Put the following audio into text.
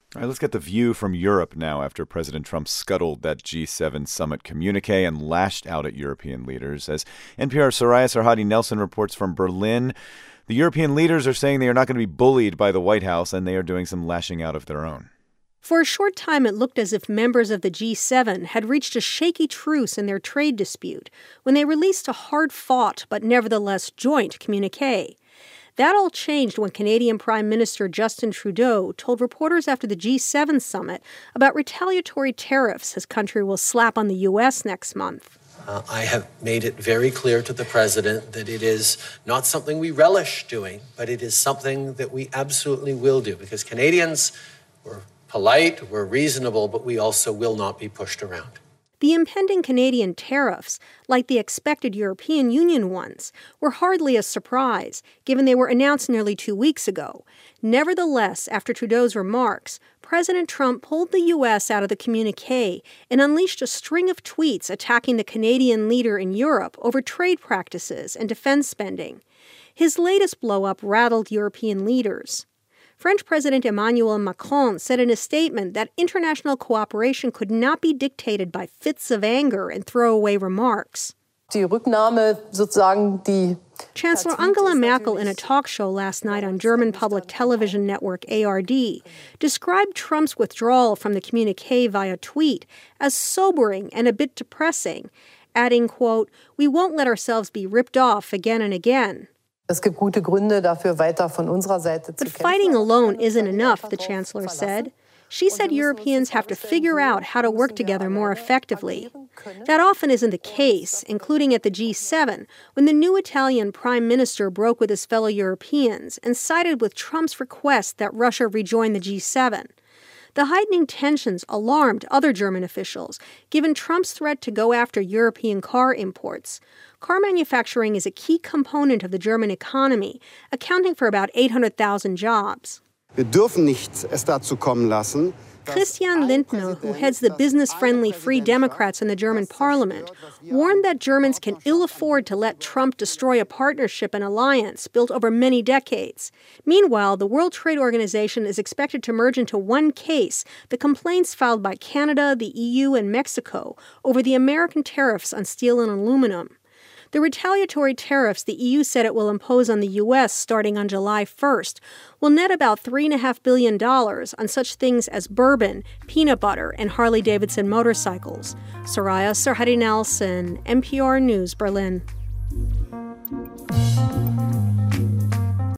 All right, let's get the view from Europe now after President Trump scuttled that G7 summit communique and lashed out at European leaders. As NPR's Soraya Sarhadi Nelson reports from Berlin, the European leaders are saying they are not going to be bullied by the White House, and they are doing some lashing out of their own. For a short time, it looked as if members of the G7 had reached a shaky truce in their trade dispute when they released a hard-fought but nevertheless joint communique. That all changed when Canadian Prime Minister Justin Trudeau told reporters after the G7 summit about retaliatory tariffs his country will slap on the U.S. next month. I have made it very clear to the president that it is not something we relish doing, but it is something that we absolutely will do because Canadians, we're polite, we're reasonable, but we also will not be pushed around. The impending Canadian tariffs, like the expected European Union ones, were hardly a surprise, given they were announced nearly 2 weeks ago. Nevertheless, after Trudeau's remarks, President Trump pulled the U.S. out of the communique and unleashed a string of tweets attacking the Canadian leader in Europe over trade practices and defense spending. His latest blow-up rattled European leaders. French President Emmanuel Macron said in a statement that international cooperation could not be dictated by fits of anger and throwaway remarks. Chancellor Angela Merkel, in a talk show last night on German public television network ARD, described Trump's withdrawal from the communique via tweet as sobering and a bit depressing, adding, quote, "We won't let ourselves be ripped off again and again." But fighting alone isn't enough, the chancellor said. She said Europeans have to figure out how to work together more effectively. That often isn't the case, including at the G7, when the new Italian prime minister broke with his fellow Europeans and sided with Trump's request that Russia rejoin the G7. The heightening tensions alarmed other German officials, given Trump's threat to go after European car imports. Car manufacturing is a key component of the German economy, accounting for about 800,000 jobs. Christian Lindner, who heads the business-friendly Free Democrats in the German parliament, warned that Germans can ill afford to let Trump destroy a partnership and alliance built over many decades. Meanwhile, the World Trade Organization is expected to merge into one case the complaints filed by Canada, the EU, and Mexico over the American tariffs on steel and aluminum. The retaliatory tariffs the EU said it will impose on the U.S. starting on July 1st will net about $3.5 billion on such things as bourbon, peanut butter, and Harley-Davidson motorcycles. Soraya Sarhadi Nelson, NPR News, Berlin.